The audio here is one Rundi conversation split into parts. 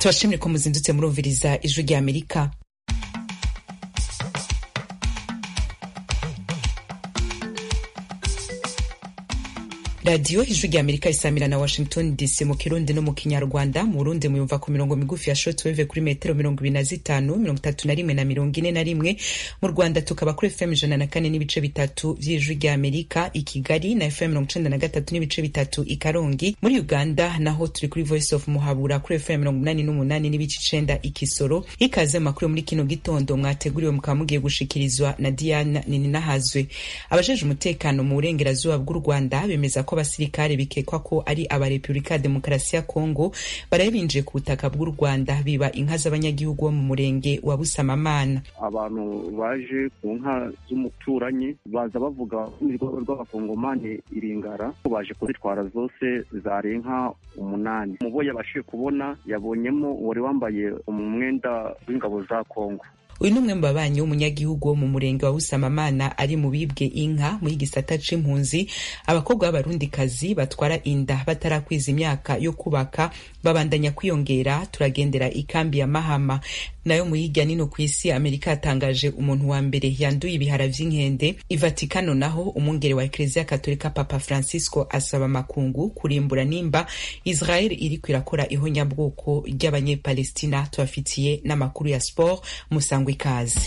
tubashimire ko muzindutse murumviriza ijwi rya Amerika. Radio ijwi rya Amerika isamira na Washington DC mu Kirundi no mu Kinyarwanda. Mu Burundi muyumva ku mirongo migufi ya shortwave kuri metero 25, 31 na 41. Mu Rwanda tukaba kuri FM 104 n'ibice bitatu vy'ijwi rya Amerika i Kigali na FM 93 n'ibice bitatu i Karongi. Muri Uganda naho turi kuri Voice of Muhabura kuri FM 88 n'ibice 9 i Kisoro. Ikaze makuru muri kino gitondo mwateguriwe mukamugiye gushikirizwa na Diana Nininahazwe. Abajeje umutekano mu burengerazuba bw'u Rwanda bemeza ko abasirikare bikekwa ko ari aba Republika ya Demokarasi ya Kongo barabinjiye ku butaka bw'u Rwanda biba inka z'abanyagihugu bo mu murenge wa Busamamana. Abantu baje ku nka z'umuturanyi baza bavuga urwego rw'abakongomani Iringara baje kuzitwara zose zari inka 8. Mubo yabashije kubona yabonyemo wari wambaye umwenda w'ingabo za Kongo. Uyu numwe mu babanyi w'umunyagihugu wo mu murenge wa Busamamana ari mu bibwe inka muri gisata c'impunzi. Abakobwa b'abarundikazi batwara inda batarakwiza imyaka yo kubaka babandanya kwiyongera. Turagendera ikambi ya Mahama nayo mu hirya nino kw'isi. Amerika yatangaje umuntu wa mbere yanduye ibihara vy'inkende. I Vatikano naho umwungere wa Eklezia Katolika Papa Francisco asaba makungu kurimbura nimba Israel iriko irakora ihonyabwoko ry'abanyepalestina. Tubafitiye n'amakuru ya sport musangwe ikaze.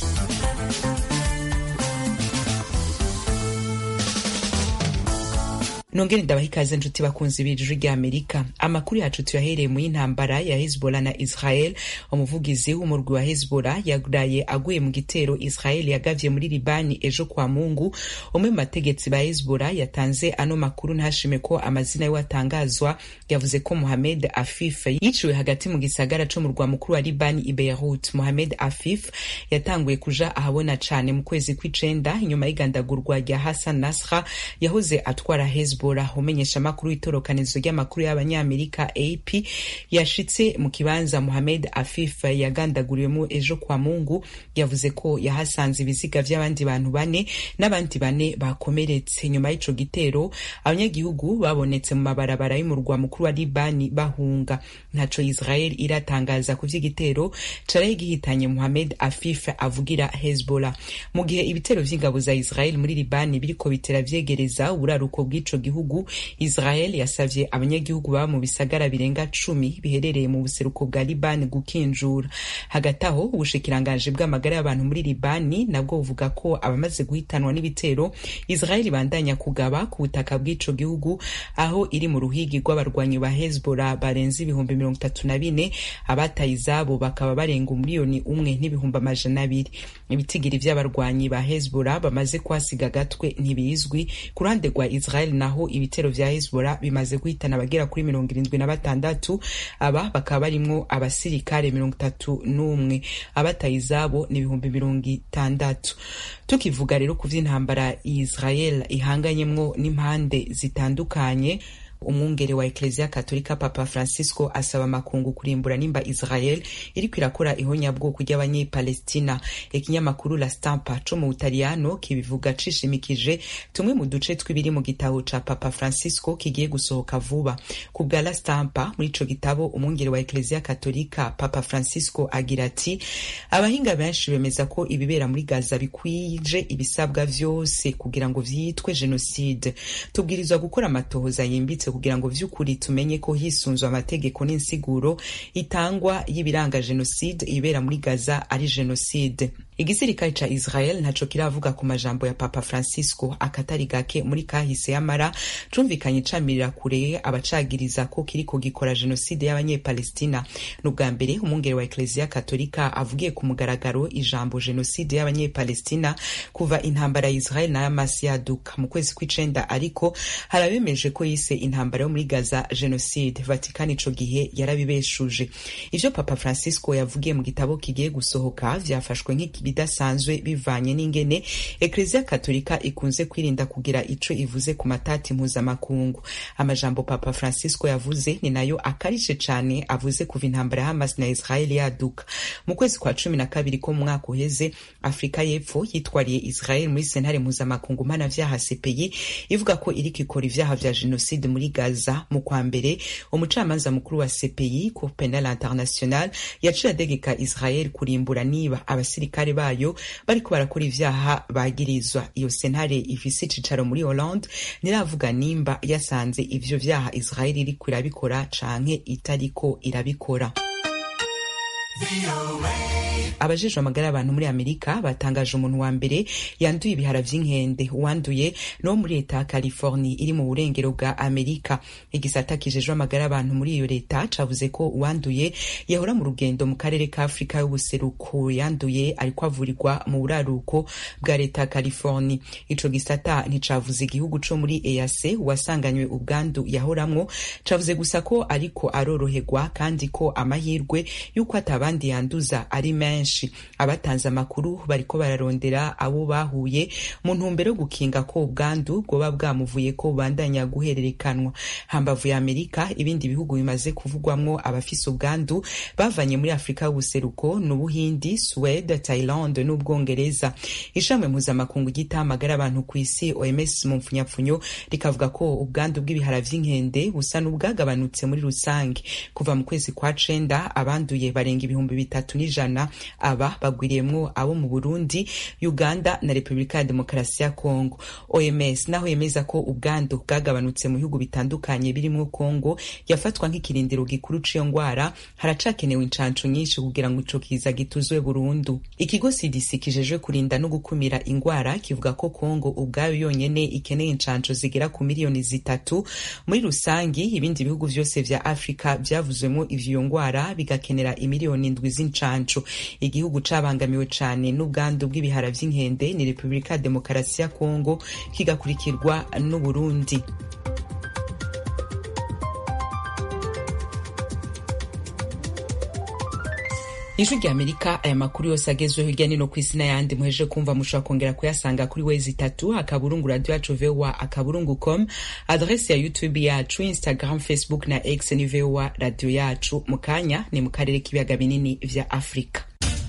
Nongere ndabaha ikaze njuti bakunzi b'ijwi rya Amerika. Amakuru yacu tuyahereye mu y'intambara ya Hezbollah na Israel. Umuvugizi w'umurwi wa Hezbollah yaguraye aguye mu gitero Israel yagavye muri Libani ejo kwa Mungu. Umwe mu bategetsi ba Hezbollah yatanze ano makuru ntashime ko amazina yiwe atangazwa. Yavuze ko Mohamed Afif yiciwe hagati mu gisagara co mu rwa mukuru wa Libani i Beirut. Mohamed Afif yatanguye kuja ahabona cane mu kwezi kw'icenda inyuma y'igandagurwa rya Hassan Nasrallah yahoze atwara Hezbollah. Umenyesha makuru itorokanizo ry'amakuru y'abanyamerika AP yashitse mu kibanza Mohamed Afif yagandaguriwemo ejo kwa Mungu. Yavuze ko yahasanze ibiziga vy'abandi bantu 4 n'abandi 4 bakomeretse. Nyuma y'ico gitero abanyagihugu babonetse mu mabarabara y'umurwa mukuru wa Libani bahunga. Ntaco Israel iratangaza ku vy'igitero caraye gihitanye Mohamed Afif avugira Hezbollah. Mu gihe ibitero vy'ingabo za Israel muri Libani biriko bitera vyegereza uburaruko bw'ico gihugu, Israel yasavye abanyagihugu baba mu bisagara birenga 10 biherereye mu buseruko bwa Libani gukinjura. Hagati aho ubushikiranganje bw'amagara y'abantu muri Libani nabwo buvuga ko abamaze guhitanwa n'ibitero Israel bandanya kugaba ku butaka bw'ico gihugu, aho iri mu ruhigi rw'abarwanyi ba Hezbollah barenze 34,000. Abataye izabo bakaba barenga 1,200,000. Ibitigiri vy'abarwanyi ba Hezbollah bamaze kwasiga gatwe ntibizwi. Ku ruhande rwa Israel naho ibitero vya Hezbollah bimaze guhitana abagera kuri 76. Aba bakaba barimwo abasirikare 31. Abataye izabo ni 60,000. Tukivuga rero ku vy'intambara Israel ihanganyemwo n'impande zitandukanye, umwungere wa Eklezia Katolika Papa Francisco asaba makungu kurimbura nimba Israel iriko irakora ihonyabwoko ry'abanyepalestina. Ikinyamakuru La Stampa co mu Butaliyano kibivuga cishimikije tumwe mu duce tw'ibiri mu gitabo ca Papa Francisco kigiye gusohoka vuba. Ku bwa La Stampa, muri ico gitabo umwungere wa Eklezia Katolika Papa Francisco agira ati abahinga benshi bemeza ko ibibera muri Gaza bikwije ibisabwa vyose kugira ngo vyitwe genocide. Tubwirizwa gukora amatohoza yimbitse kugira ngo vy'ukuri tumenye ko hisunzwe amategeko n'insiguro itangwa y'ibiranga genocide ibera muri Gaza ari genocide. Igisirikare ca Israel ntaco kiravuga ku majambo ya Papa Francisco akatari gake muri kahise y'amara cumvikanye camirira kure abacagiriza ko kiriko gikora genocide y'abanyepalestina. N'ubwa mbere umwungere wa Eklezia Katolika avugiye ku mugaragaro ijambo genocide y'abanyepalestina kuva intambara ya Israel na Hamas yaduka mu kwezi kw'icenda, ariko harabemeje ko yise intambara yo muri Gaza genocide. Vatikani ico gihe yarabibeshuje. Ivyo Papa Francisco yavugiye mu gitabo kigiye gusohoka vyafashwe nk'iki idasanzwe bivanye n'ingene Eklezia Katolika ikunze kwirinda kugira ico ivuze ku matati mpuzamakungu. Amajambo Papa Francisco yavuze ni nayo akarishe cane avuze kuva intambara ya Hamas na Israel yaduka. Mu kwezi kwa 12 ko mu mwaka uheze, Afrika y'Epfo yitwariye Israel muri sentare mpuzamakungu mpanavyaha CPI ivuga ko iriko ikora ivyaha vya genocide muri Gaza. Mu kwa mbere, umucamanza mukuru wa CPI Cour Penal International yaciye ategeka Israel kurimbura niba abasirikare bayo bariko barakora ivyaha bagirizwa. Iyo sentare ifise icicaro muri Hollande niravuga nimba yasanze ivyo vyaha Israel iriko irabikora canke itariko irabikora. Abajejwe amagara y'abantu muri Amerika batangaje umuntu wa mbere yanduye ibihara vy'inkende. Uwanduye no muri leta ya California iri mu burengero bwa Amerika. Igisata kijejwe amagara y'abantu muri iyo leta cavuze ko uwanduye yahora mu rugendo mu karere ka Afrika y'ubuseruko. Yanduye ariko avurirwa mu buraruko bwa leta ya California. Ico gisata nticavuze igihugu co muri EAC wasanganywe ubwandu yahoramwo, cavuze gusa ko ariko aroroherwa kandi ko amahirwe yuko atabandi yanduza ari menshi. Abatanze amakuru bariko bararondera abo bahuye mu ntumbero yo gukinga ko ubwandu bwoba bwamuvuye ko bubandanya guhererekanwa. Hambavu ya Amerika, ibindi bihugu bimaze kuvugwamwo abafise ubwandu bavanye muri Afrika y'ubuseruko n'Ubuhindi, Swede, Thailand n'Ubwongereza. Ishami mpuzamakungu ry'amagara y'abantu kw'isi OMS mu mfunyapfunyo rikavuga ko ubwandu bw'ibihara vy'inkende busa n'ubwagabanutse muri rusange. Kuva mu kwezi kwa 9 abanduye barenga 3,100. Aba bagwiriyemwo abo mu Burundi, Uganda na Republika ya Demokarasi ya Kongo. OMS naho yemeza ko ubwandu bwagabanutse mu bihugu bitandukanye birimwo Kongo yafatwa nk'ikirindiro gikuru c'iyo ngwara, haracakenewe incanco nyinshi kugira ngo ico kiza gituzwe burundu. Ikigo CDC kijejwe kurinda no gukumira ingwara kivuga ko Kongo ubwayo yonyene ikeneye incanco zigera ku miliyoni 3. Muri rusangi ibindi bihugu vyose vya Afrika vyavuzwemo ivyo ngwara bigakenera imiliyoni 7 z'incanco. Igihugu cabangamiwe cane n'ubwandu bw'ibihara vy'inkende ni Republika ya Demokarasi ya Kongo, kigakurikirwa n'u Burundi. Ijwi rya Amerika, aya makuru yose agezweho hirya no kw'isi n'ayandi muheje kumva mushobora kongera kuyasanga kuri wezi3 radio yacu VOA@com, adresse ya YouTube yacu, Instagram, Facebook na X ni VOA radio yacu. Mukanya ni mu karere k'ibiyaga binini vya Afrika.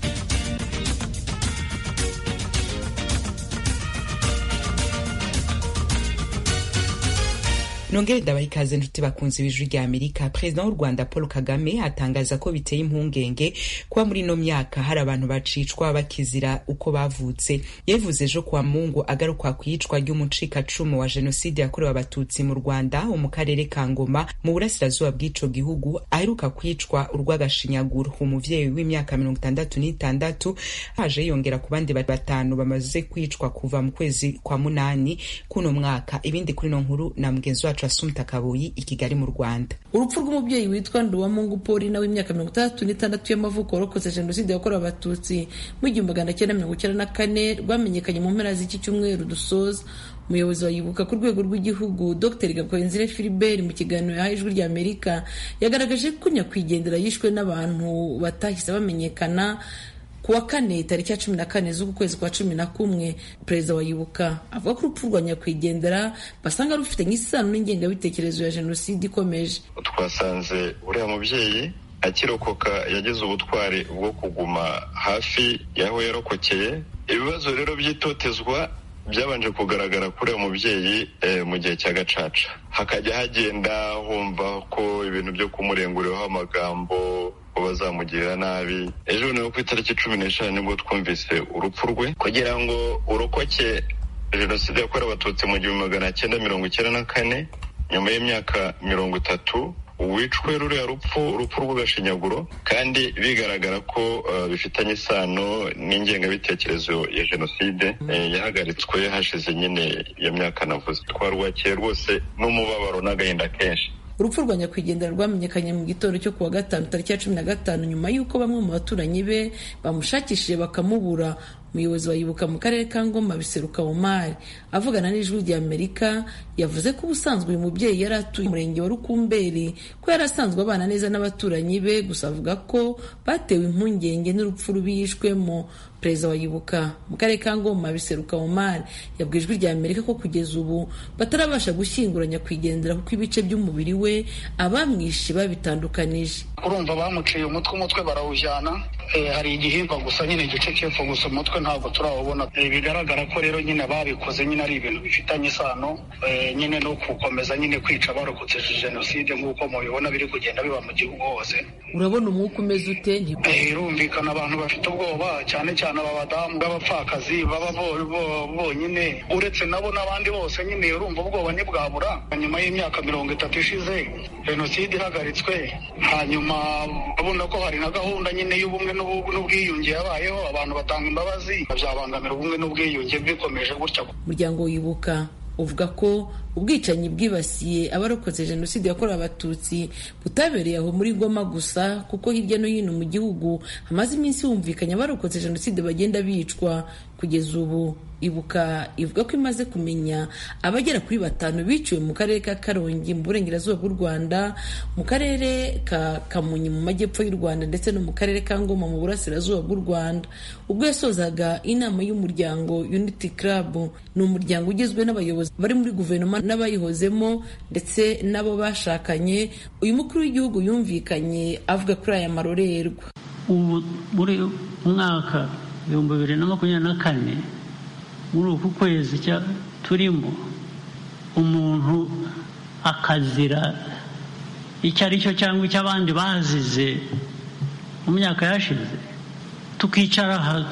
Nongere ndabaha ikaze njuti bakunzi b'Ijwi rya Amerika. President w'u Rwanda Paul Kagame atangaza ko biteye impungenge kuba muri no myaka hari abantu bacicwa bakizira uko bavutse. Yevuze ejo kwa Mungu agaruka kwicwa ry'umucikacumu wa genocide yakorewe abatutsi mu Rwanda mu karere ka Ngoma mu burasirazuba bw'ico gihugu, aheruka kwicwa urw'agashinyaguro. Umuvyeyi w'imyaka 66 haje yongera ku bandi 5 bamaze kwicwa kuva mu kwezi kwa 8 kuno mwaka. Ibindi kuri no nkuru na mugenzi wacu Asumta Kabuyi i Kigali mu Rwanda. Urupfu rw'umubyeyi witwa Nduwamungu Paulina w'imyaka 66 y'amavuko warokoze genocide yakorewe abatutsi mu 1994 rwamenyekanye mu mpera z'iki cyumweru dusoza. Umuyobozi wa Yibuka ku rwego rw'igihugu Dr Gakwenzire Philibert mu kiganiro yahaye Ijwi rya Amerika yagaragaje ko nyakwigendera yishwe n'abantu batahise bamenyekana. Kuwa kane tariki ya 14 z'uku kwezi kwa 11, Perezida wa Yibuka avuga ko urupfu rwa nyakwigendera basanga rufite nk'isano n'ingengabitekerezo ya genocide ikomeje. Twasanze uriya mubyeyi akirokoka yagize ubutwari bwo kuguma hafi yaho yarokokeye. Ibibazo rero by'itotezwa byabanje kugaragara kuri uwo mubyeyi mu gihe cya Gacaca, hakajya hagenda humva ko ibintu byo kumurenguriraho amagambo bazamugirira nabi. Ejo ni ku itariki 15 nibwo twumvise urupfu rwe. Kugira ngo urokoke genocide yakorewe abatutsi mu 1994 nyuma y'imyaka 30 wicwe ruriya urupfu rw'agashinyaguro, kandi bigaragara ko bifitanye isano n'ingengabitekerezo ya genocide yahagaritswe hashize nyine iyo myaka navuze. Twarwakiye rwose n'umubabaro n'agahinda kenshi. Urupfu rwa nyakwigendera rwamenyekanye mu gitondo cyo kuwa 5 tariki ya 15 nyuma y'uko bamwe mu baturanyi be bamushakishije bakamubura. umuyobozi wa Ibuka mu karere ka Ngoma Biseruka Omar avugana n'Ijwi ry'Amerika yavuze ko ubusanzwe uyu mubyeyi yari atuye umurenge wa Rukumberi ko yari asanzwe abana neza n'abaturanyi be, gusa avuga ko batewe impungenge n'urupfu rubishwemo. Perezida wa Ibuka mu karere ka Ngoma Biseruka Omar yabwiye Ijwi ry'Amerika ko kugeza ubu batarabasha gushyinguranya kwigendera kuko ibice by'umubiri we abamwishe babitandukanije. Urumva bamuciye umutwe barawujyana, hari igihimba gusa nyine igice cy'epfo gusa, umutwe ntabwo turawubona. Bigaragara ko rero nyine babikoze nyine ari ibintu bifitanye isano nyine no gukomeza nyine kwica abarokotse jenoside nk'uko mubibona biri kugenda biba mu gihugu hose. Urabona umwuka umeze ute? Irumvikana abantu bafite ubwoba, cyane cyane abadamu b'abapfakazi baba bonyine, uretse nabo n'abandi bose nyine urumva ubwoba ntibwabura. Nyuma y'imyaka 30 ishize jenoside ihagaritswe, hanyuma babona ko hari na gahunda nyine y'ubumwe n'ubwiyunge yabayeho, abantu batanga imbabazi, byabangamira ubumwe n'ubwiyunge bikomeje gutya. Umuryango wibuka uvuga ko ubwicanyi bwibasiye abarokotse jenoside yakorewe abatutsi butabereye aho muri Goma gusa, kuko hirya no hino mu gihugu hamaze iminsi humvikanye abarokotse jenoside bagenda bicwa. Kugeza ubu Ibuka ivuga ko imaze kumenya abagera kuri 5 biciwe mu karere ka Karongi mu burengerazuba bw'u Rwanda, mu karere ka Kamonyi mu majyepfo y'u Rwanda ndetse no mu karere ka Ngoma mu burasirazuba bw'u Rwanda. Ubwo yasozaga inama y'umuryango Unity Club, ni umuryango ugizwe n'abayobozi bari muri guverinoma n'abayihozemo ndetse n'abo bashakanye, uyu mukuru w'igihugu yumvikanye avuga kuri aya marorerwa. Ubu muri mwaka 2024 muri uku kwezi turimo, umuntu akazira icyo ari cyo cyangwa icyo abandi bazize mu myaka yashize, tukicara aha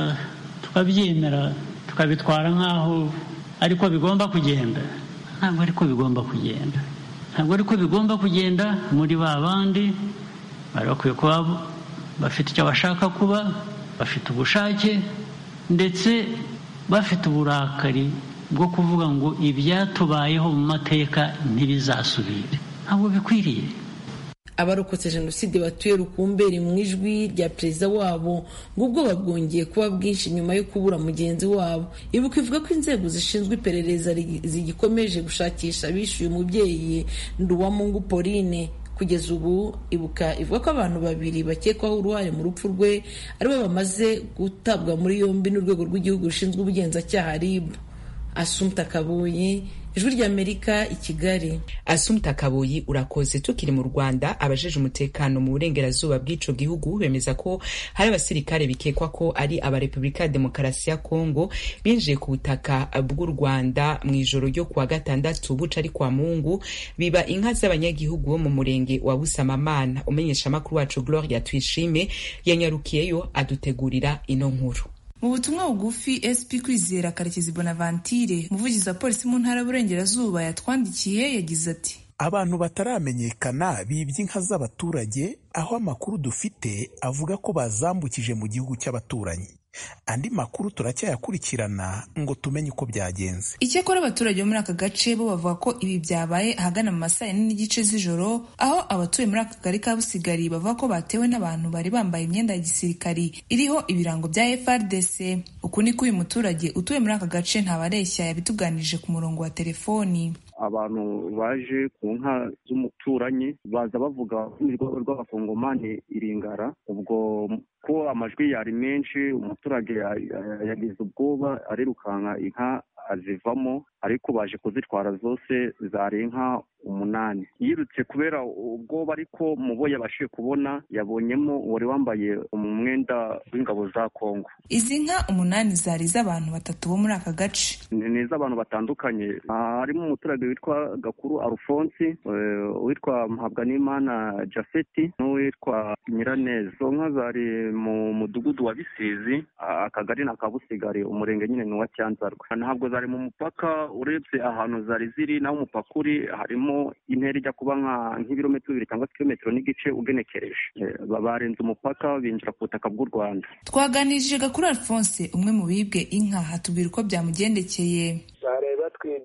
tukabyemera tukabitwara nk'aho ariko bigomba kugenda. Ntabwo ariko bigomba kugenda, ntabwo ariko bigomba kugenda. Muri ba bandi bari bakwiye kuba bafite icyo bashaka kuba, bafite ubushake ndetse bafite uburakari bwo kuvuga ngo ibyatubayeho mu mateka ntibizasubire. Ntabwo bikwiriye. Abarokotse jenoside batuye Rukumberi mu ijwi rya perezida wabo ngo ubwoba bwongeye kuba bwinshi nyuma yo kubura mugenzi wabo. Ibuka ivuga ko inzego zishinzwe iperereza zigikomeje gushakisha abishyuye umubyeyi Nduwamungu Pauline. Kugeza ubu Ibuka ivuga ko abantu 2 bakekwaho uruhare mu rupfu rwe aribo bamaze gutabwa muri yombi n'urwego rw'igihugu rushinzwe ubugenzacyaha RIB. Assumpta Kaboyi, Ijwi ry'Amerika i Kigali. Assumpta Kaboyi, urakoze. Tukiri mu Rwanda, abajeje umutekano mu burengerazuba bw'ico gihugu bemeza ko hari abasirikare bikekwa ko ari aba Republika ya Demokarasi ya Kongo binjiye ku butaka bw'u Rwanda mu ijoro ryo kuwa 6 buca ari kwa Mungu, biba inka z'abanyagihugu bo mu murenge wa Busamamana. Umenyesha makuru wacu Gloria Twishime yanyarukiyeyo adutegurira ino nkuru. Mu butumwa bugufi SP Kwizera Karekezi Bonaventure, umuvugizi wa polisi mu ntara y'Uburengerazuba, yatwandikiye yagize ati: abantu bataramenyekana bibye inka z'abaturage, aho amakuru dufite avuga ko bazambukije mu gihugu cy'abaturanyi. Andi makuru turacyayakurikirana ngo tumenye uko byagenze. Icyakora abaturage bo muri aka gace bo bavuga ko ibi byabaye ahagana mu masaha n'igice z'ijoro, aho abatuye muri aka kagari ka Busigari bavuga ko batewe n'abantu bari bambaye imyenda ya gisirikari iriho ibirango bya FRDC. Uku niko uyu muturage utuye muri aka gace Ntabareshya yabituganirije ku murongo wa telefoni. Abantu baje ku nka z'umuturanyi baza bavuga urwego rw'abakongomani iringara, ubwo ko amajwi yari menshi umuturage yagize ubwoba arirukanka inka azivamo, ariko baje kuzitwara zose zari inka 8. Yirutse kubera ubwoba, ariko mubo yabashije kubona yabonyemo wari wambaye umwenda w'ingabo za Kongo. Izi nka 8 zari z'abantu 3 bo muri aka gace. Ni z'abantu batandukanye, harimo umuturage witwa Gakuru Alphonse, witwa Muhabwanimana Jafeti n'uwitwa Nyiraneza. Zo nka zari mu mudugudu wa Bisizi, akagari na Kabusigari, umurenge nyine ni wa Cyanzarwe. Ntabwo zari mu mupaka, urebye ahantu zari ziri naho umupaka uri harimo intera ijya kuba nk'ibirometero 2 cyangwa kilometero n'igice ugenekereje. Barenze umupaka binjira ku butaka bw'u Rwanda. Twaganirije Gakuru Alphonse, umwe mu bibwe inka, hatubwira uko byamugendekeye. Bari batwibye inka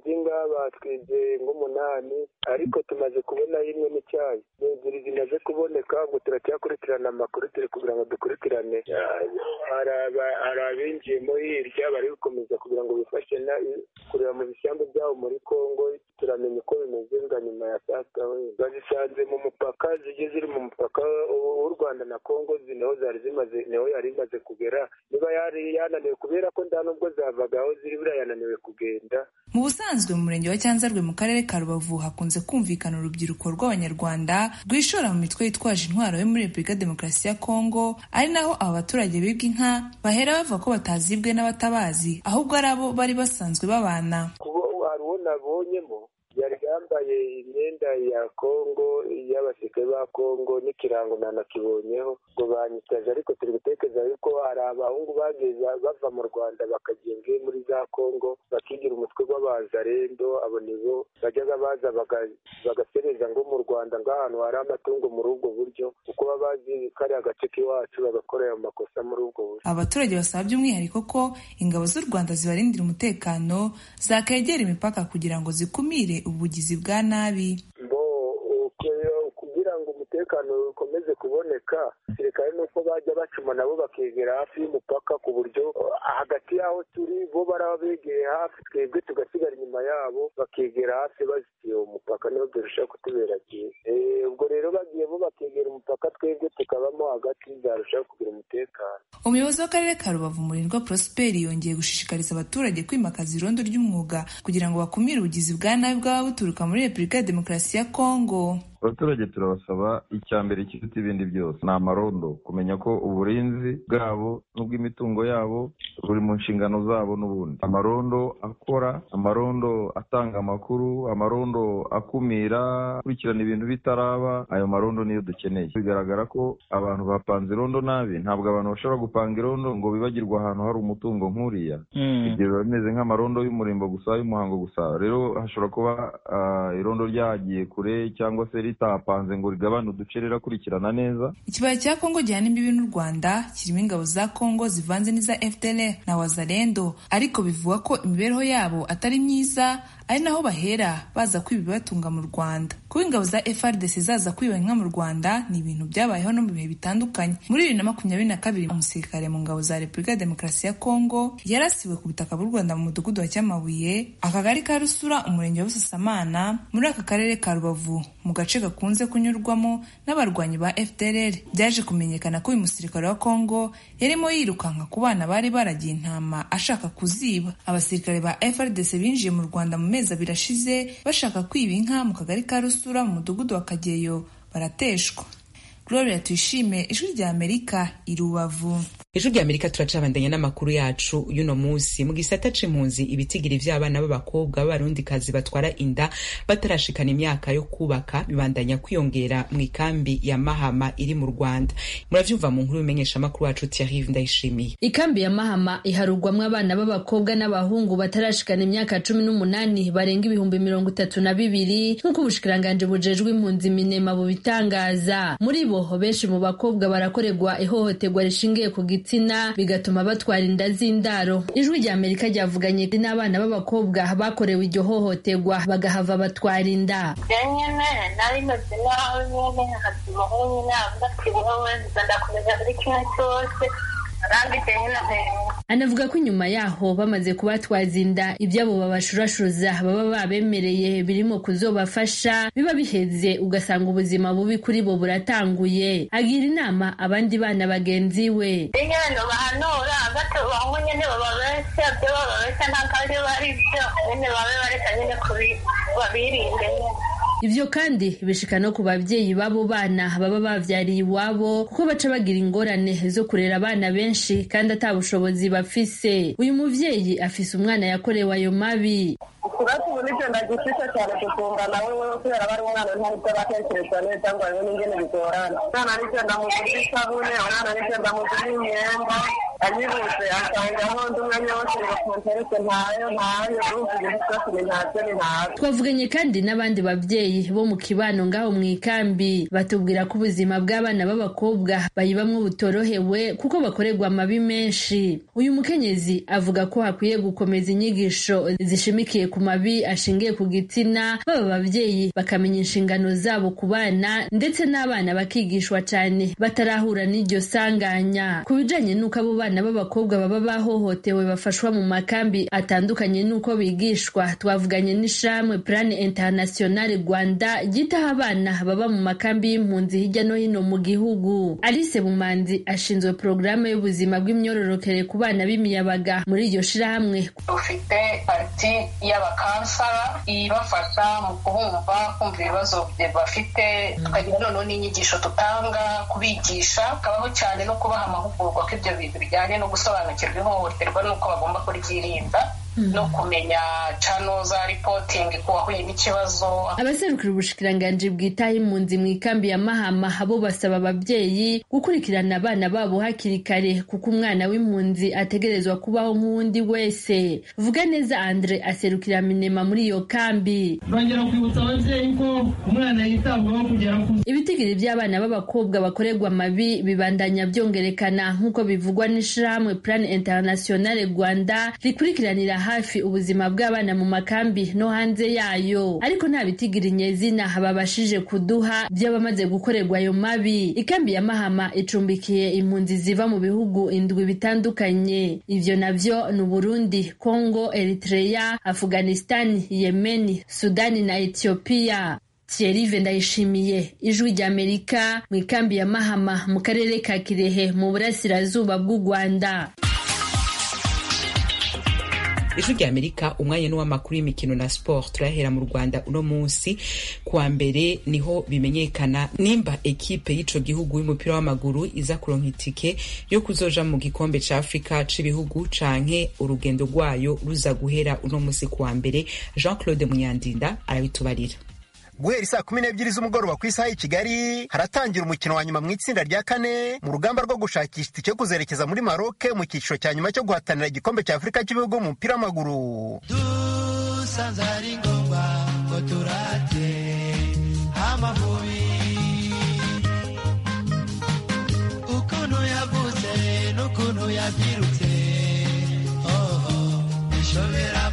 batwizeye nk'umunani ariko tumaze kubona imwe n'icyayi ebyiri zimaze kuboneka ngo turacyakurikirana amakuru turi kugira ngo dukurikirane hari abinjiyemo hirya bari gukomeza kugira ngo bifashe kureba mu bishyamba byabo muri Kongo turamenya uko bimeze nga nyuma ya saa sita bazisanze mu mupaka zigiye ziri mu mupaka w'u Rwanda na Kongo niho yari imaze kugera niba yari yananiwe kubera ko nda nubwo zavagaho ziri buriya yananiwe kugenda. Mu busanzwe mu murenge wa Cyanzarwe mu karere ka Rubavu hakunze kumvikana urubyiruko rw'Abanyarwanda rwishora mu mitwe yitwaje intwaro yo muri Repubulika Demokarasi ya Kongo, ari naho aba baturage bibwa inka bahera bavuga ko batazibwe n'abatabazi ahubwo ari abo bari basanzwe babana. Hari uwo nabonyemo yari yambaye imyenda ya Kongo y'abasirikare ba Kongo n'ikirango nanakibonyeho ngo banyitaje, ariko turi gutekereza yuko hari abahungu bageze bava mu Rwanda bakagiye muri za Kongo bakigira umutwe w'abazarendo, abo nibo bajyaga baza bagasereza ngo mu Rwanda ng'ahantu hari amatungo muri ubwo buryo kuko baba bazi kariya gace k'iwacu bagakorera amakosa muri ubwo buryo. Abaturage basaba by'umwihariko ko ingabo z'u Rwanda zibarindira umutekano zakegera imipaka kugira ngo zikumire ubugizi bwa nabi. Kugira ngo umutekano ukomeze kuboneka abasirikare nuko bajya bacuma nabo bakegera hafi y'umupaka ku buryo hagati y'aho turi bo baraba begeye hafi twebwe tugasigara inyuma yabo bakegera hafi bazitiye umupaka niho birushaho kutubera byiza. Ubwo rero bagiye bo bakegera umupaka twebwe tukabamo hagati bizarushaho kugira umutekano. Umuyobozi w'akarere ka Rubavu Murindwa Prosper yongeye gushishikariza abaturage kwimakaza irondo ry'umwuga kugira ngo bakumire ubugizi bwa nabi bwaba buturuka muri Repubulika ya Demokarasi ya Kongo. Abaturage turabasaba icya mbere kiruta ibindi byose ni amarondo, kumenya ko uburinzi bwabo n'ubw'imitungo yabo buri mu nshingano zabo. N'ubundi amarondo akora, amarondo atanga amakuru, amarondo akumira, akurikirana ibintu bitaraba, ayo marondo niyo dukeneye. Bigaragara ko abantu bapanze irondo nabi, ntabwo abantu bashobora gupanga irondo ngo bibagirwe ahantu hari umutungo nk'uriya. Ibyo biba bimeze nk'amarondo y'umurimbo gusa, y'umuhango gusa. Rero hashobora kuba irondo ryagiye kure cyangwa se ritapanze ngo rigabane uduce rirakurikirana neza. Ikibaya cya Kongo gihana imbibi n'u Rwanda kirimo ingabo za Kongo zivanze n'iza FDLR na Wazalendo, ariko bivugwa ko imibereho yabo atari myiza, ari naho bahera baza kwiba ibibatunga mu Rwanda. Kuba ingabo za FARDC zaza kwiba inka mu Rwanda ni ibintu byabayeho no mu bihe bitandukanye. Muri 2022 umusirikare mu ngabo za Repubulika ya Demokarasi ya Kongo yarasiwe ku butaka bw'u Rwanda mu mudugudu wa Cyamabuye, akagari ka Rusura, umurenge wa Busasamana, muri aka karere ka Rubavu, mu gace gakunze kunyurwamo n'abarwanyi ba FDLR. Byaje kumenyekana ko uyu musirikare wa Kongo yarimo yirukanka ku bana bari baragiye intama ashaka kuziba. Abasirikare ba FARDC binjiye mu Rwanda mu mezi abiri ashize bashaka kwiba inka mu kagari ka Rusura mu mudugudu wa Kageyo, barateshwa. Gloria Tuyishime, Ijwi rya Amerika, i Rubavu. Ijwi rya Amerika turacabandanya n'amakuru yacu y'uno munsi. Mu gisata c'impunzi, ibitigiri vy'abana b'abakobwa b'abarundikazi batwara inda batarashikana imyaka yo kubaka bibandanya kwiyongera mu ikambi ya Mahama iri mu Rwanda. Muravyumva mu nkuru y'umenyesha makuru wacu Thierry Ndayishimiye. Ikambi ya Mahama iharugwamwo abana b'abakobwa n'abahungu batarashikana imyaka 18 barenga 32,000 nk'uko ubushikiranganje bujejwe impunzi Minema bubitangaza. Muri bo benshi mu bakobwa barakorerwa ihohoterwa rishingiye ku gitsina bigatuma batwara inda z'indaro. Ijwi rya Amerika ryavuganye n'abana b'abakobwa bakorewe iryo hohoterwa bagahava batwara inda. Nyene nari maze nawe nyene hatimuhungu nabwo kibuho ndakomeza buri kimwe cyose. Anavuga ko inyuma yaho bamaze kubatwaza inda ibyabo babashurashuza baba babemereye birimo kuzobafasha biba biheze ugasanga ubuzima bubi kuri bo buratanguye. Agira inama abandi bana bagenzi we. Ingendo bahanura gato bangu nyene bababesha byo babesha ntakari bari byo nyene babe bareka nyene kuri babirinde. Ivyo kandi bishika no ku bavyeyi babo bana baba bavyariye iwabo kuko baca bagira ingorane zo kurera abana benshi kandi atabushobozi bafise. Uyu muvyeyi afise umwana yakorewe ayo mabi. Kuratu bunije ndagifisha cyane kutunga nawe wewe kubera bari umwana ntari batekereza neza ngo ariwe n'ingene bigorana. Nana nije ndamugurira isabune, nana nije ndamugurira imyenda, anyibutse asanga aho ndumwanya wose ngo konterese ntayo uvuga byose ntacyo. Twavuganye kandi n'abandi bavyeyi abavyeyi bo mu kibano ngaho mu ikambi batubwira ko ubuzima bw'abana b'abakobwa bayibamwo butorohewe kuko bakorerwa amabi menshi. Uyu mukenyezi avuga ko hakwiye gukomeza inyigisho zishimikiye ku mabi ashingiye ku gitsina, baba abavyeyi bakamenya inshingano zabo ku bana ndetse n'abana bakigishwa cyane batarahura n'iryo sanganya. Ku bijanye n'uko abo bana b'abakobwa baba bahohotewe bafashwa mu makambi atandukanye n'uko bigishwa, twavuganye n'ishamwe Plan International Rwanda ryitaho abana baba mu makambi y'impunzi hirya no hino mu gihugu. Alice Bumanzi ashinzwe porogaramu y'ubuzima bw'imyororokere ku bana b'imiyabaga muri iryo shirahamwe. Ufite parti y'abakansara ibafasha mu kumva ibibazo bafite, tukagira noneho n'inyigisho tutanga kubigisha, kabaho cyane no kubaha amahugurwa ko ibyo bintu bijyanye no gusobanukirwa ihohoterwa n'uko bagomba kuryirinda no kumenya channel za reporting ku wahuye n'ikibazo. Abaserukira ubushikiranganji bwitaho impunzi mu ikambi ya Mahama abo basaba ababyeyi gukurikirana abana babo hakiri kare kuko umwana w'impunzi ategerezwa kubaho nk'uwundi wese. Vuga neza Andre aserukira Minema muri iyo kambi. Bongera kwibutsa ababyeyi ko umwana yitabwaho kugera ku ibitigiri by'abana b'abakobwa bakorerwa amabi bibandanya byongerekana nk'uko bivugwa n'ishyirahamwe Plan International Rwanda rikurikiranira hafi ubuzima bw'abana mu makambi no hanze yayo, ariko nta bitigiri nyezina babashije kuduha by'abamaze gukorerwa ayo mabi. Ikambi ya Mahama icumbikiye impunzi ziva mu bihugu 7 bitandukanye, ivyo navyo ni Burundi, Congo, Eritrea, Afghanistan, Yemen, Sudani na Ethiopia. Thierry Vendayishimiye, Ijwi ry'Amerika mu ikambi ya Mahama mu karere ka Kirehe mu burasirazuba bw'u Rwanda. Ijwi ry'Amerika, umwanya n'uw'amakuru y'imikino na sport. Turahera mu Rwanda uno munsi kuwa mbere niho bimenyekana nimba ekipe y'ico gihugu y'umupira w'amaguru iza kuronka itike yo kuzoja mu gikombe ca Afrika c'ibihugu canke urugendo rwayo ruza guhera uno munsi kuwa mbere. Jean-Claude Munyandinda arabitubarira. Guhera saa 12 z'umugoroba ku isaha y'i Kigali haratangira umukino wa nyuma mu itsinda rya kane mu rugamba rwo gushakisha itike yo kuzerekeza muri Maroc mu cyiciro cya nyuma cyo guhatanira igikombe cya Afrika cy'ibihugu mu mupira w'amaguru. Dusanzari ngomba ngo turate amavubi ukuntu yavuze n'ukuntu yabyirutse ishobera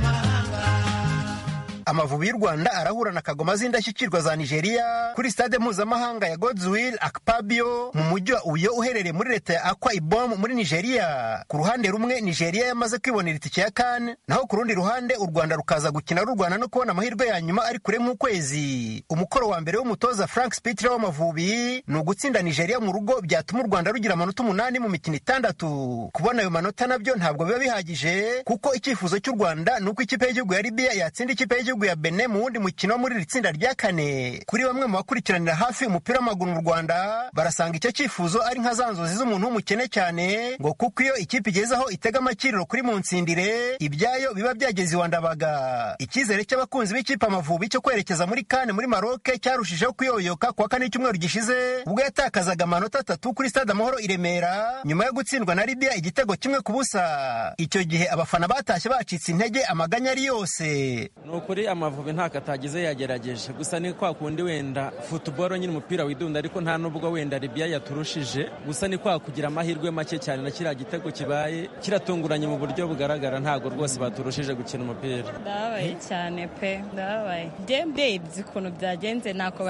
Amavubi y'u Rwanda arahura na Kagoma z'indashyikirwa za Nigeria kuri stade mpuzamahanga ya Godswill Akpabio mu mujyi wa Uyo uherereye muri leta ya Akwa Ibom muri Nigeria. Ku ruhande rumwe Nigeria yamaze kwibonera itike ya CAN, naho ku rundi ruhande u Rwanda rukaza gukina rurwana no kubona amahirwe ya nyuma ari kure nk'ukwezi. Umukoro wa mbere w'umutoza Frank Spitler w'Amavubi ni ugutsinda Nigeria mu rugo byatuma u Rwanda rugira amanota 8 mu mikino 6. Kubona ayo manota nabyo ntabwo biba bihagije kuko icyifuzo cy'u Rwanda nuko ikipe y'igihugu ya Libya yatsinda ikipe y'igihugu ya Benin mu wundi mukino muri iri tsinda rya kane. Kuri bamwe mu bakurikiranira hafi umupira w'amaguru mu Rwanda barasanga icyo cyifuzo ari nka zanzozi z'umuntu w'umukene cyane, ngo kuko iyo ikipe igezeho itega amakiriro kuri mu nsindire ibyayo biba byageze iwandabaga. Icyizere cy'abakunzi b'ikipe Amavubi cyo kwerekeza muri kane muri Maroc cyarushijeho kuyoyoka kuwa kane cyumweru gishize ubwo yatakazaga amanota 3 kuri stade Amahoro i Remera nyuma yo gutsindwa na Libya igitego 1-0. Icyo gihe abafana batashye bacitse intege, amaganya ari yose. Nukuri Amavubi nta katagize yagerageje, gusa ni kwa kundi wenda football nyine umupira widunda, ariko nta nubwo wenda Libya yaturushije, gusa ni kwa kugira amahirwe make cyane na kiriya gitego kibaye kiratunguranye mu buryo bugaragara, ntago rwose baturushije gukina umupira. Ndabaye cyane pe, ndabaye ndebye ukuntu byagenze, ntako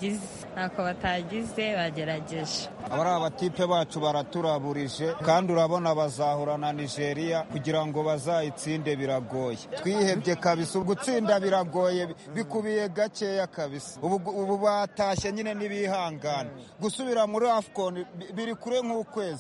batagize bagerageje. Abari abatipe bacu baraturaburije kandi urabona bazahura na Nigeria kugira ngo bazayitsinde biragoye. Twihebye kabisa, gutsinda biragoye, bikubiye gakeya kabisa. Ubu batashye nyine n'ibihangane, gusubira muri AFCON biri kure nk'ukwezi.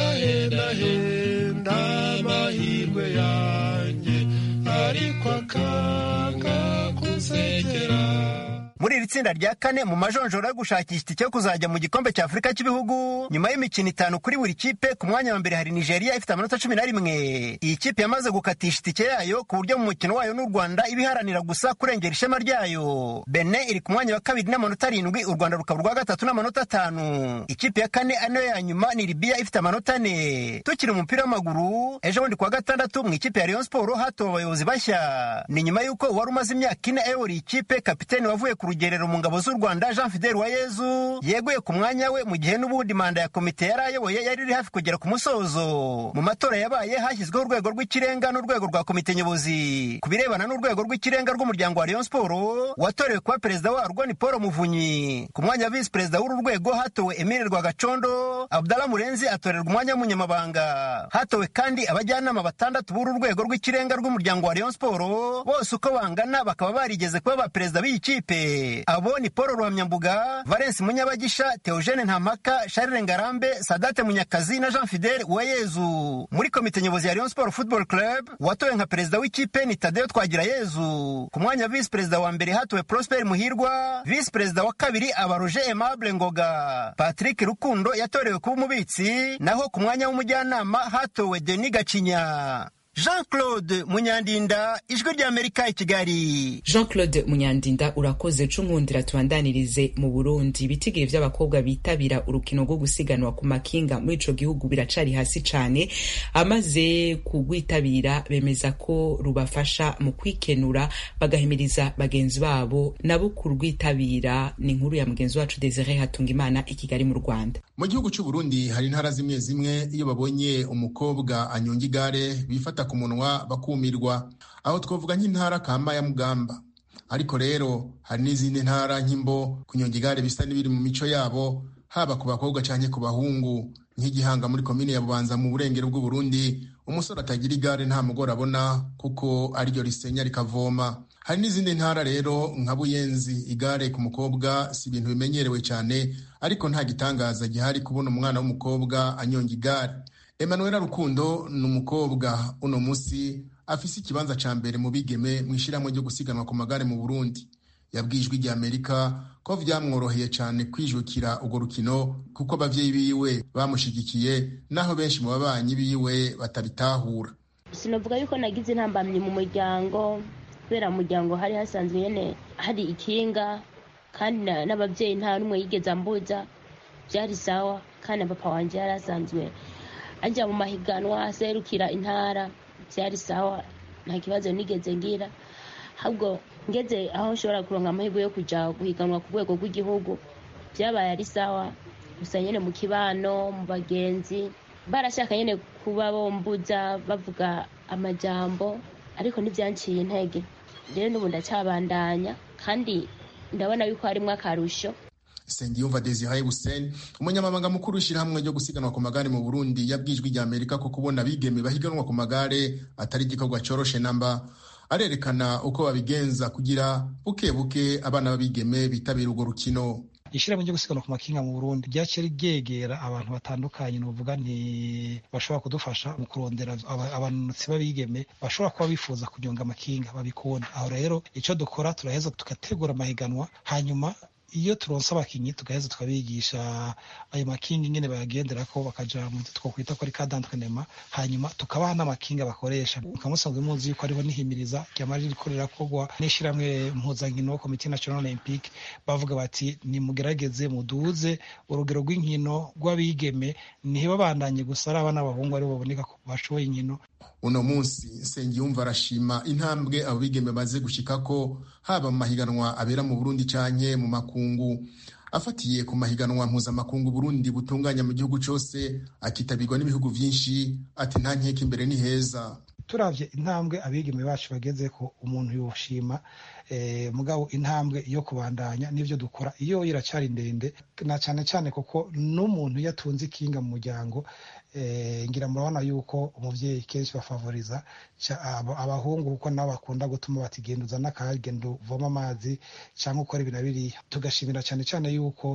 Ndahenda amahirwe yanjye ariko akanga kunsekera. Muri iri tsinda rya kane mu majonjora yo gushakisha itike yo kuzajya mu gikombe cya Afrika cy'ibihugu nyuma y'imikino 5 kuri buri kipe, ku mwanya wa mbere hari Nigeria ifite amanota 11. Iyi kipe yamaze gukatisha itike yayo ku buryo mu mukino wayo n'u Rwanda ibiharanira gusa kurengera ishema ryayo. Benin iri ku mwanya wa 2 n'amanota 7, u Rwanda rukaba rwa 3 n'amanota 5. Ikipe ya kane ano ya nyuma ni Libya ifite amanota 4. Tukiri umupira w'amaguru, ejo bundi kuwa gatandatu mu ikipe ya Rayon Sport hatowe abayobozi bashya. Ni nyuma y'uko wari umaze imyaka 4 ayobora ikipe kapiteni wavuye ku rugerero rugerero mu ngabo z'u Rwanda Jean Fidel Uwayezu yeguye ku mwanya we mu gihe n'ubundi manda ya komite yari ayoboye yari iri hafi kugera ku musozo. Mu matora yabaye hashyizweho urwego rw'ikirenga n'urwego rwa komite nyobozi. Ku birebana n'urwego rw'ikirenga rw'umuryango wa Rayon Sport watorewe kuba perezida warwo ni Paul Muvunyi. Ku mwanya wa visi perezida w'uru rwego hatowe Emile Rwagacondo, Abdallah Murenzi atorerwa umwanya w'umunyamabanga. Hatowe kandi abajyanama batandatu b'uru rwego rw'ikirenga rw'umuryango wa Rayon Sport, bose uko bangana bakaba barigeze kuba ba perezida b'iyi kipe. Abo ni Paul Ruhamyambuga, Valence Munyabagisha, Theogene Ntamaka, Charles Ngarambe, Sadate Munyakazi na Jean Fidel Uwayezu. Muri komite nyobozi ya Rayon Sport Football Club watowe nka perezida w'ikipe ni Tadeo Twagirayezu. Ku mwanya visi perezida wa mbere hatowe Prosper Muhirwa, visi perezida wa kabiri aba Roger Aimable Ngoga. Patrick Rukundo yatorewe kuba umubitsi, naho ku mwanya w'umujyanama hatowe Denis Gacinya. Jean-Claude Munyandinda, Ijwi ry'Amerika i Kigali. Jean-Claude Munyandinda urakoze. Cungundira tubandanirize mu Burundi. Ibitigiri vy'abakobwa bitabira urukino rwo gusiganwa ku makinga muri ico gihugu biracari hasi cane. Amaze kugwitabira bemeza ko rubafasha mu kwikenura bagahimiriza bagenzi babo nabo kurwitabira. Ni inkuru ya mugenzi wacu Desire Hatungimana i Kigali mu Rwanda. Mu gihugu c'u Burundi hari intara zimwe zimwe iyo babonye umukobwa anyonga igare bifata ku munwa bakumirwa. Aho twavuga nk'intara kama ya Mugamba. Ariko rero hari n'izindi ntara nk'Imbo kunyonga igare bisa n'ibiri mu mico yabo, haba ku bakobwa canke ku bahungu. Nk'Igihanga muri komine ya Bubanza mu burengero bw'u Burundi, umusore atagira igare nta mugore abona kuko ariryo risenya rikavoma. Hari n'izindi ntara rero nka Buyenzi, igare ku mukobwa si ibintu bimenyerewe cyane, ariko nta gitangaza gihari kubona umwana w'umukobwa anyonga igare. Emmanuel Rukundo ni umukobwa uno musi afise ikibanza ca mbere mu bigeme mu ishiramwe ryo gusiganwa ku magare mu Burundi. Yabwijwe rya Amerika ko vyamworoheye cyane kwijukira urwo rukino kuko abavyeyi biwe bamushigikiye, naho benshi mu babanyi biwe batabitahura. Sinovuga yuko nagize intambamye mu muryango, kubera mu muryango hari hasanzwe nyene hari ikinga, kandi n'abavyeyi nta numwe yigeze ambuza, byari sawa. Kandi papa wanje yari asanzwe ajya mu mahiganwa aserukira intara, byari sawa, nta kibazo nigeze ngira. Ahubwo ngeze aho nshobora kuronka amahirwe yo kuja guhiganwa ku rwego rw'igihugu, byabaye ari sawa. Gusa nyene mu kibano, mu bagenzi barashaka nyene kuba bombuza bavuga amajambo, ariko ntivyanciye intege. Rero n'ubu ndacyabandanya kandi ndabona yuko harimwo akarusho. Sengiyumva Desire Hussein, umunyamabanga mukuru w'ishirahamwe ryo gusiganwa ku magare mu Burundi, yabwijwe rya Amerika ko kubona abigeme bahiganwa ku magare atari igikorwa coroshe namba. Arerekana uko babigenza kugira buke buke abana babigeme bitabira urwo rukino. Ishirahamwe ryo gusiganwa ku makinga mu Burundi ryaciye ryegera abantu batandukanye, novuga nti bashobora kudufasha mu kurondera abanonotsi babigeme bashobora kuba bifuza kunyonga amakinga babikunda. Aho rero ico dukora turaheza tugategura amahiganwa, hanyuma iyo turonse abakinyi tugaheza tukabigisha ayo makinga ingene bayagenderako bakaja mu twokwita ko ari kadantrainement, hanyuma tukabaha n'amakinga bakoresha. Mukamusanzwe muzi yuko ariho nihimiriza ryamari rikorera kogwa n'ishiramwe mpuzankino Comité National Olympique, bavuga bati nimugerageze muduze urugero rw'inkino rw'abigeme, niho babandanye gusa ari abana b'abahungu aribo baboneka ko bashoboye inkino. Uno munsi Sengiyumva arashima intambwe abo bigeme baze gushikako, haba mu mahiganwa abera mu Burundi canke mu makungu. Afatiye ku mahiganwa mpuzamakungu Burundi butunganya mu gihugu cose, akitabirwa n'ibihugu vyinshi, ati nta nkeka imbere ni heza. Turavye intambwe abigeme bacu bageze ko umuntu yoshima, mugabo intambwe yo kubandanya n'ivyo dukora iyo iracari ndende, na cane cane kuko n'umuntu yatunze ikinga mu muryango. Ngira murabona yuko umuvyeyi kenshi bafavoriza abahungu kuko nabo bakunda gutuma batigenda uzana akagendo uvoma amazi cyangwa ukora ibintu biriya. Tugashimira cyane cyane yuko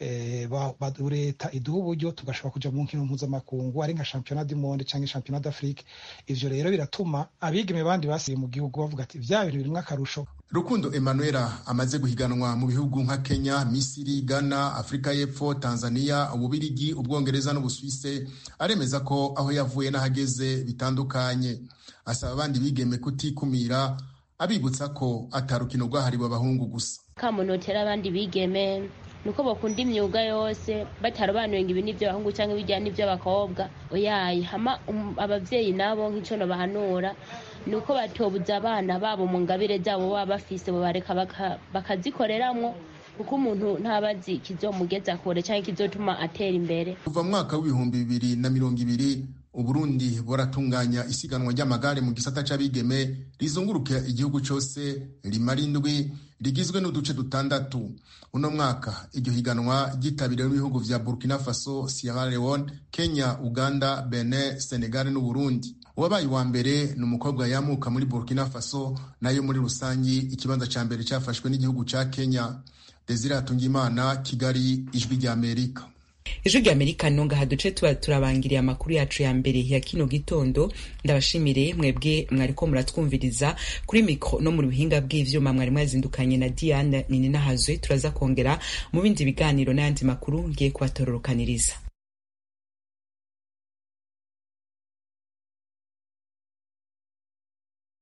leta iduha uburyo tugashobora kuja mu nkino mpuzamakungu ari nka championnat du monde cyangwa championnat d'Afrique. Ivyo rero biratuma abigeme bandi basiye mu gihugu bavuga ati vya bintu birimwo akarusho. Rukundo Emmanuela amaze guhiganwa mu bihugu nka Kenya, Misiri, Ghana, Afrika y'Epfo, Tanzania, Ububirigi, Ubwongereza n'Ubusuwise, aremeza ko aho yavuye n'ahageze bitandukanye. Asaba abandi bigeme kutikumira, abibutsa ko atarukino rwahariwe abahungu gusa. Kamunotera abandi bigeme nuko bakunda imyuga yose, batarobanuye ngo ibi nivyo abahungu cyangwa ibijya nivyo abakobwa. Oyaye hama abavyeyi nabo nk'ico no bahanura nuko batobuza abana babo mu ngabire zabo baba bafise, bo bareka bakazikoreramwo kuko umuntu ntabazi kizomugeza kure cyangwa kizotuma atera imbere. Kuva mu mwaka w'ibihumbi 2020 Uburundi buratunganya isiganwa ry'amagare mu gisata c'abigeme rizunguruka igihugu cyose rimara indwi rigizwe n'uduce dutandatu. Uno mwaka iryo higanwa ryitabiriwe n'ibihugu vya Burkina Faso, Sierra Leone, Kenya, Uganda, Benin, Senegal n'Uburundi. Uwabaye wa mbere ni umukobwa yamuka muri Burkina Faso, nayo muri rusangi ikibanza ca mbere cyafashwe n'igihugu ca Kenya. Desire Hatungimana, Kigali, Ijwi rya Amerika. Ijwi rya Amerika nonga haduce turabangiriye amakuru yacu ya mbere ya kino gitondo. Ndabashimire mwebwe mwariko muratwumviriza kuri mikro no mu bihinga bw'ivyuma mwari mwazindukanye na Diane Ninahazwe. Turaza kongera mu bindi biganiro n'ayandi makuru ngiye kubatororokaniriza.